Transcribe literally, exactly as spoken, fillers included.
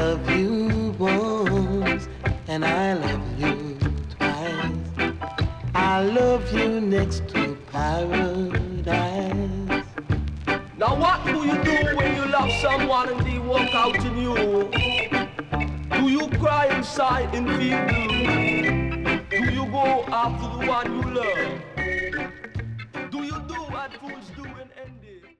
love you once, and I love you twice. I love you next to paradise. Now what do you do when you love someone and they walk out in you? Do you cry inside and feel blue? Do you go after the one you love? Do you do what fools do and end it?